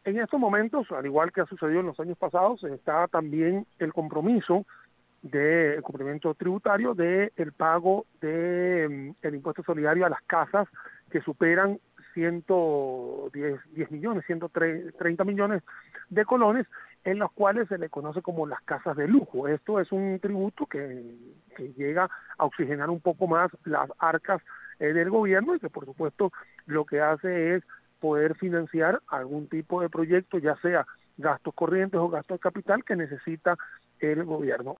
En estos momentos, al igual que ha sucedido en los años pasados, está también el compromiso del cumplimiento tributario del pago de el impuesto solidario a las casas que superan 10 millones, 130 millones de colones, en los cuales se le conoce como las casas de lujo. Esto es un tributo que llega a oxigenar un poco más las arcas del gobierno y que por supuesto lo que hace es poder financiar algún tipo de proyecto, ya sea gastos corrientes o gastos de capital que necesita el gobierno.